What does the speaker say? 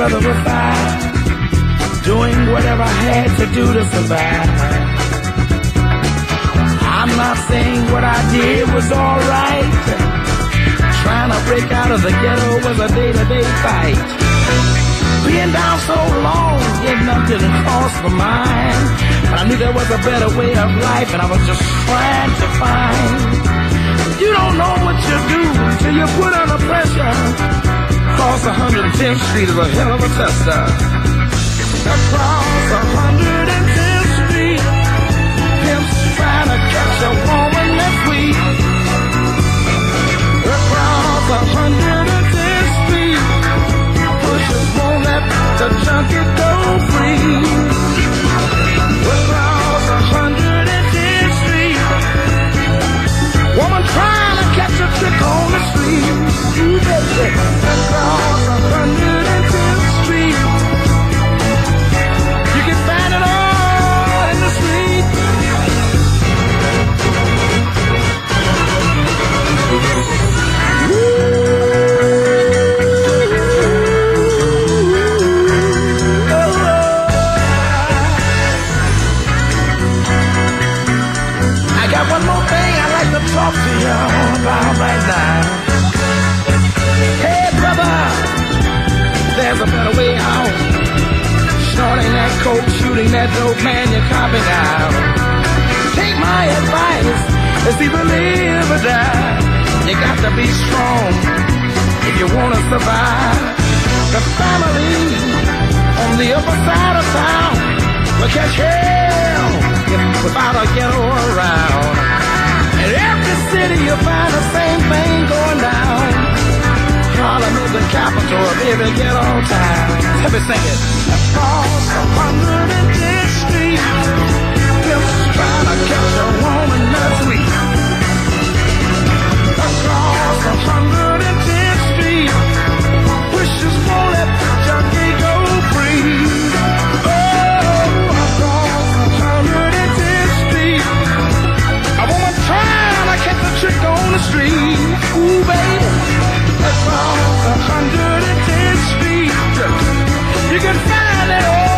brother was fine, doing whatever I had to do to survive. I'm not saying what I did was alright. Trying to break out of the ghetto was a day-to-day fight. Being down so long, yet nothing didn't cross my mind. But I knew there was a better way of life, and I was just trying to find. You don't know what you do till you put under pressure. Across 110th Street is a hell of a tester. Across 110th Street, pimps trying to catch a woman that's weak. Across 110th Street, pushers won't let the junkie go free. Across 110th Street, woman trying to catch a trick on the street. Ooh, baby. Across 110th Street, you can find it all in the street. I got one more thing I'd like to talk to you about right now. Hey brother, there's a better way out. Snorting that coke, shooting that dope, man, you're copping out. Take my advice, it's either live or die. You got to be strong if you want to survive. The family on the upper side of town will catch hell without a ghetto around. In every city you'll find the same thing going down. Harlem is the capital of every ghetto town. Let me sing it. Across 110th Street, pimps trying to catch a woman that's weak. Across 110th Street, wishes won't let the junkie go free. Oh, across 110th Street, a woman trying to catch a trick on the street. Ooh, baby. Across 110th Street, you can find it all